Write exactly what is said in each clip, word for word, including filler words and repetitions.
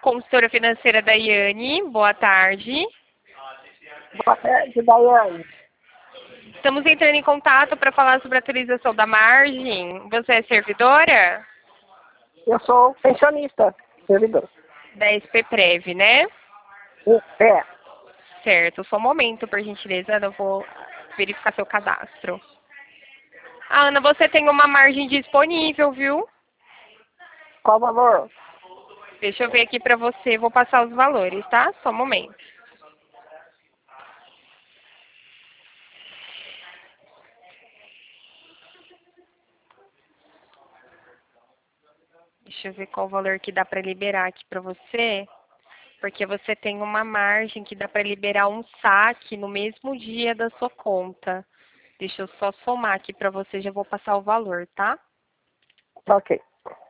consultora financeira Daiane. Boa tarde. Boa tarde, Daiane. Estamos entrando em contato para falar sobre a atualização da margem. Você é servidora? Eu sou pensionista, servidor. Da SPPrev, né? É. Certo. Só um momento, por gentileza. Eu vou verificar seu cadastro. Ah, Ana, você tem uma margem disponível, viu? Qual o valor? Deixa eu ver aqui para você. Vou passar os valores, tá? Só um momento. Deixa eu ver qual o valor que dá para liberar aqui para você. Porque você tem uma margem que dá para liberar um saque no mesmo dia da sua conta. Deixa eu só somar aqui para você, já vou passar o valor, tá? Ok.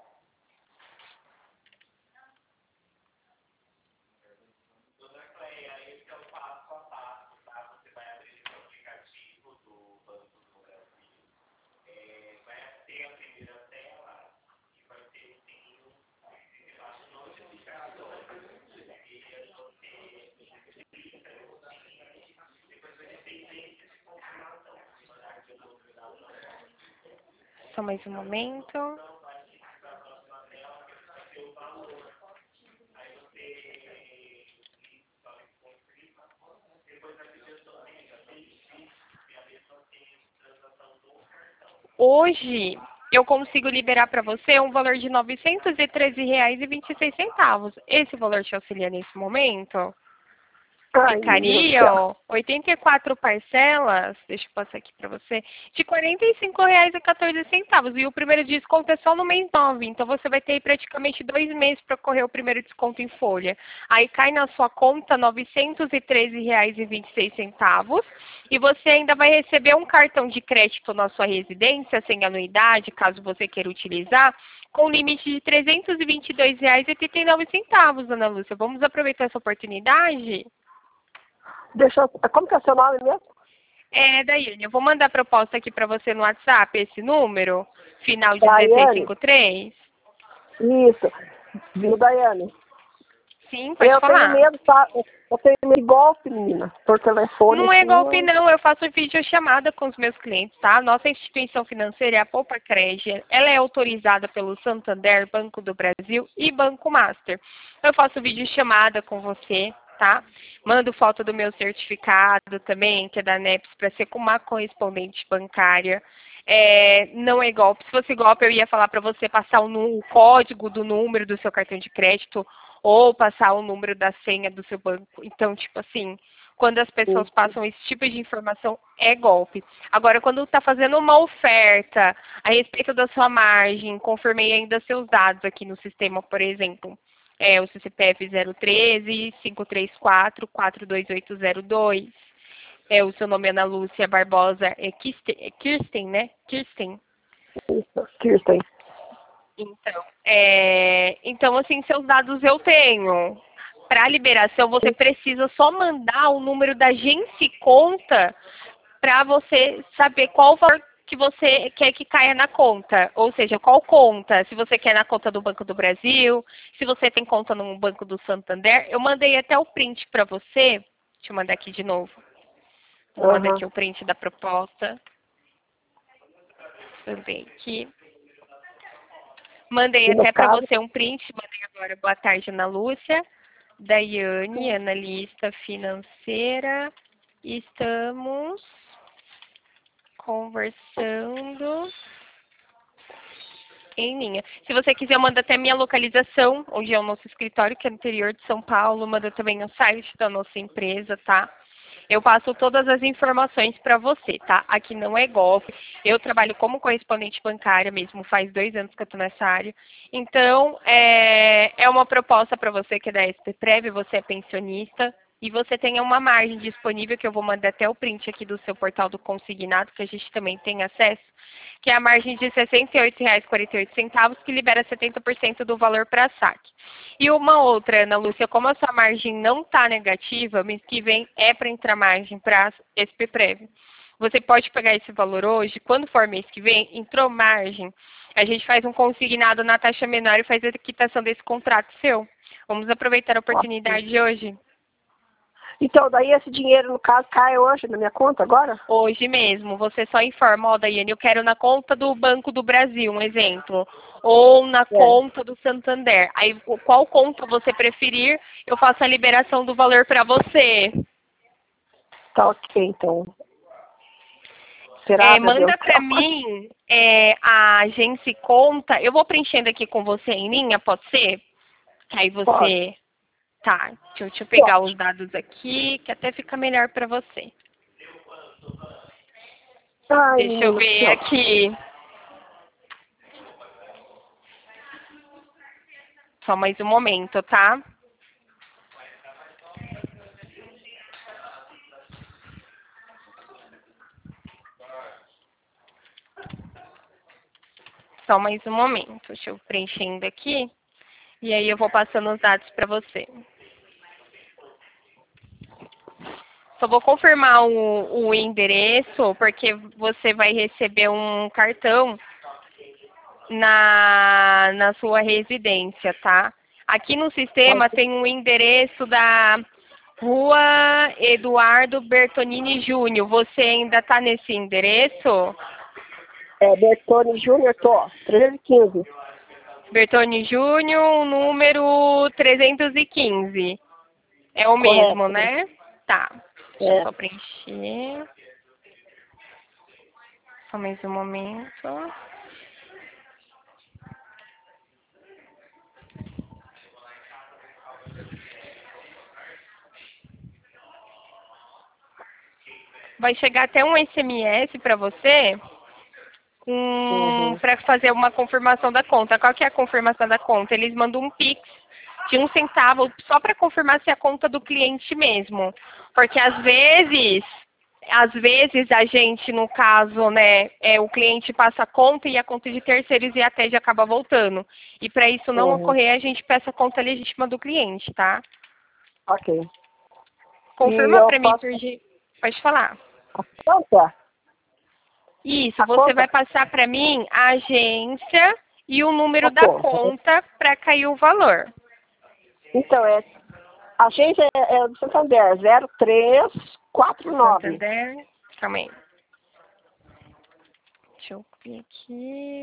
Só mais um momento. Hoje eu consigo liberar para você um valor de novecentos e treze reais e vinte e seis centavos. Esse valor te auxilia nesse momento? Ai, Ficariam oitenta e quatro parcelas, deixa eu passar aqui para você, de quarenta e cinco reais e quatorze centavos. E o primeiro desconto é só no mês nove, então você vai ter praticamente dois meses para correr o primeiro desconto em folha. Aí cai na sua conta novecentos e treze reais e vinte e seis centavos e você ainda vai receber um cartão de crédito na sua residência, sem anuidade, caso você queira utilizar, com limite de trezentos e vinte e dois reais e oitenta e nove centavos, Ana Lúcia. Vamos aproveitar essa oportunidade? Deixa eu... Como que é seu nome mesmo? É, Daiane, eu vou mandar a proposta aqui para você no WhatsApp, esse número, final de Daiane. dezesseis cinquenta e três. Isso. Viu, Daiane? Sim, pode eu falar. tenho medo, tá? Eu tenho medo de golpe, menina. Por telefone. Não é assim, golpe, eu... não. Eu faço videochamada com os meus clientes, tá? Nossa instituição financeira é a Poupa Cred. Ela é autorizada pelo Santander, Banco do Brasil e Banco Master. Eu faço videochamada com você, tá? Mando foto do meu certificado também, que é da NEPS, para ser com uma correspondente bancária. É, não é golpe. Se fosse golpe, eu ia falar para você passar o, nu- o código do número do seu cartão de crédito ou passar o número da senha do seu banco. Então, tipo assim, quando as pessoas passam esse tipo de informação, é golpe. Agora, quando está fazendo uma oferta a respeito da sua margem, confirmei ainda seus dados aqui no sistema, por exemplo, é o C C P F zero treze, cinco três quatro, quatro dois oito zero dois. É, o seu nome é Ana Lúcia Barbosa, é Kirsten, é Kirsten, né? Kirsten. Isso, Kirsten. Então, é, então, assim, seus dados eu tenho. Para liberação, você precisa só mandar o número da agência e conta para você saber qual o valor que você quer que caia na conta. Ou seja, qual conta. Se você quer na conta do Banco do Brasil, se você tem conta no Banco do Santander. Eu mandei até o print para você. Deixa eu mandar aqui de novo. Vou Uhum. mandar aqui o print da proposta. Mandei aqui. Mandei E no até para caso, você um print. Mandei agora. Boa tarde, Ana Lúcia. Daiane, analista financeira. Estamos conversando em linha. Se você quiser, manda até minha localização, onde é o nosso escritório, que é no interior de São Paulo. Manda também o site da nossa empresa, tá? Eu passo todas as informações para você, tá? Aqui não é golpe. Eu trabalho como correspondente bancária mesmo, faz dois anos que eu estou nessa área. Então, é, é uma proposta para você que é da SPPrev, você é pensionista e você tenha uma margem disponível, que eu vou mandar até o print aqui do seu portal do consignado, que a gente também tem acesso, que é a margem de sessenta e oito reais e quarenta e oito centavos, que libera setenta por cento do valor para saque. E uma outra, Ana Lúcia, como a sua margem não está negativa, mês que vem é para entrar margem para SPPrev. Você pode pegar esse valor hoje, quando for mês que vem, entrou margem, A gente faz um consignado na taxa menor e faz a quitação desse contrato seu. Vamos aproveitar a oportunidade de hoje. Então, daí esse dinheiro, no caso, cai hoje na minha conta agora? Hoje mesmo. Você só informa, ó, Daiane, eu quero na conta do Banco do Brasil, um exemplo. Ou na É. conta do Santander. Aí, qual conta você preferir, eu faço a liberação do valor para você. Tá ok, então. Será, É, meu Deus? manda para mim é, a agência e conta. Eu vou preenchendo aqui com você em linha, pode ser? Aí Pode. você... Tá, deixa eu, deixa eu pegar Pode. os dados aqui, que até fica melhor para você. Ai, Deixa eu menina, ver pronto. aqui. Só mais um momento, tá? Só mais um momento. Deixa eu preenchendo aqui. E aí eu vou passando os dados para você. Só vou confirmar o, o endereço, porque você vai receber um cartão na, na sua residência, tá? Aqui no sistema Pode. tem um endereço da Rua Eduardo Bertonini Júnior. Você ainda está nesse endereço? É, Bertone Júnior, tô. trezentos e quinze. Bertoni Júnior, número trezentos e quinze. É o mesmo, Correto. né? Tá. Deixa eu É. só preencher. Só mais um momento. Vai chegar até um S M S para você um, Uhum. para fazer uma confirmação da conta. Qual que é a confirmação da conta? Eles mandam um Pix de um centavo só para confirmar se é a conta do cliente mesmo. Porque às vezes, às vezes a gente, no caso, né, é, o cliente passa a conta e a conta de terceiros e até já acaba voltando. E para isso não Uhum. ocorrer, a gente peça a conta legítima do cliente, tá? Ok. E Confirma eu para mim, faço por ge- pode falar. a conta? Isso, A você vai conta? passar para mim a agência e o número A da conta. conta para cair o valor. Então, é, a agência é, é do Santander, zero três quatro nove. Santander, calma aí. Deixa eu ver aqui.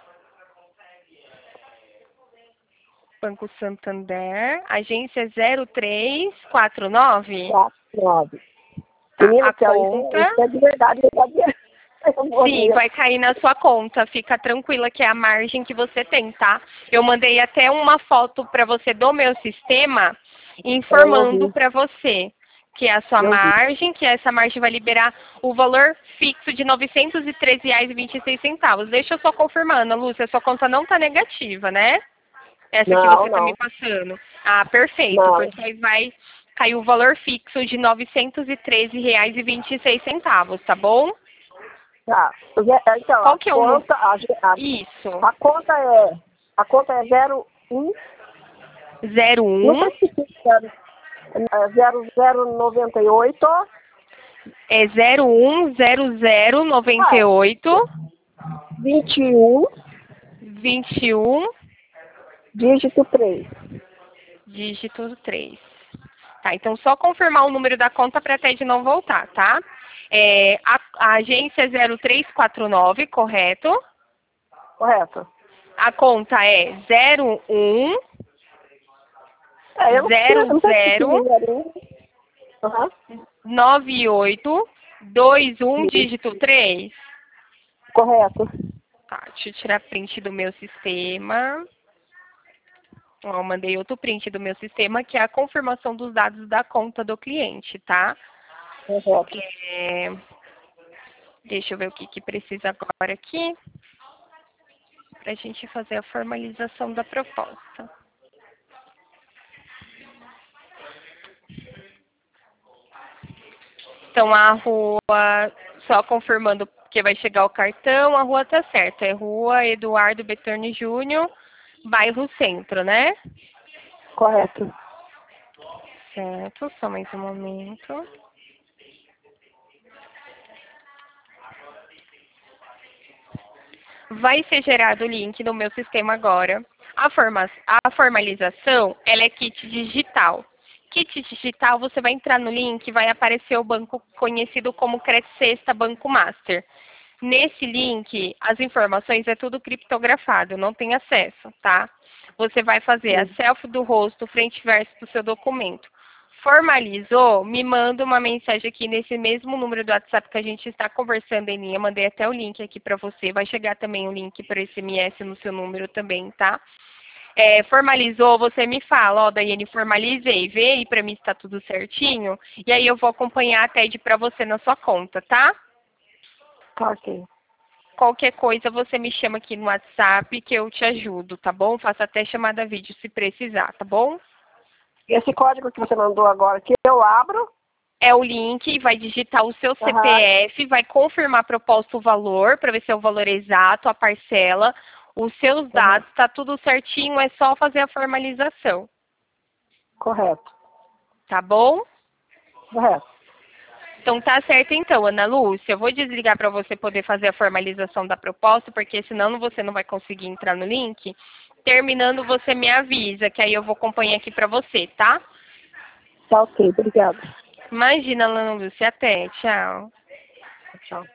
Banco Santander, agência zero três quatro nove. quatro nove. Tá, Menina, a que isso, conta, isso é de verdade, eu sabia. Eu vou sim, ver. vai cair na sua conta. Fica tranquila que é a margem que você tem, tá? Eu mandei até uma foto para você do meu sistema, É, eu informando vi, para você que é a sua eu vi. margem, que essa margem vai liberar o valor fixo de novecentos e treze reais e vinte e seis centavos. Deixa eu só confirmar, Ana Lúcia, sua conta não está negativa, né? Essa que você Não, está me não, passando. Ah, perfeito, não. porque aí vai cair o valor fixo de novecentos e treze reais e vinte e seis centavos, tá bom? Tá. É, então, Qual a que é o número? conta, a, Isso. a, a conta é, a conta é zero um, zero não um sei se zero, é zero zero noventa e oito. é zero um zero zero noventa Ah, e oito vinte e um, vinte e um dígito três. dígito três. Tá, então só confirmar o número da conta para até de não voltar, tá? É, a, a agência é zero três quatro nove, correto? Correto. A conta é zero um É, eu não sei, eu zero não sei se zero é zero um. Aham. nove oito dois um Isso. dígito três. Correto. Tá, deixa eu tirar print do meu sistema. Ó, eu mandei outro print do meu sistema, que é a confirmação dos dados da conta do cliente, tá? Correto. É, deixa eu ver o que, que precisa agora aqui, para a gente fazer a formalização da proposta. Então, a rua, só confirmando que vai chegar o cartão, a rua tá certa. É Rua Eduardo Betorni Júnior, bairro Centro, né? Correto. Certo, só mais um momento. Vai ser gerado o link no meu sistema agora. A, forma, a formalização, ela é kit digital. Kit digital, você vai entrar no link e vai aparecer o banco conhecido como Credicesta Banco Master. Nesse link, as informações é tudo criptografado, não tem acesso, tá? Você vai fazer a selfie do rosto, frente e verso do seu documento. Formalizou, me manda uma mensagem aqui nesse mesmo número do WhatsApp que a gente está conversando em linha. Mandei até o link aqui para você. Vai chegar também o link para esse S M S no seu número também, tá? É, formalizou, você me fala, ó, Daiane, formalizei, vê aí para mim se está tudo certinho. E aí eu vou acompanhar a T E D para você na sua conta, tá? Tá, ok. Qualquer coisa você me chama aqui no WhatsApp que eu te ajudo, tá bom? Faço até chamada vídeo se precisar, tá bom? Esse código que você mandou agora, que eu abro? É o link, vai digitar o seu Uhum. C P F, vai confirmar a proposta o valor, para ver se é o valor exato, a parcela, os seus dados, tá tudo certinho, é só fazer a formalização. Correto. Tá bom? Correto. Então tá certo então, Ana Lúcia. Eu vou desligar para você poder fazer a formalização da proposta, porque senão você não vai conseguir entrar no link. Terminando, você me avisa, que aí eu vou acompanhar aqui para você, tá? Tá, ok. Obrigada. Imagina, Ana Lúcia. Até. Tchau. Tchau.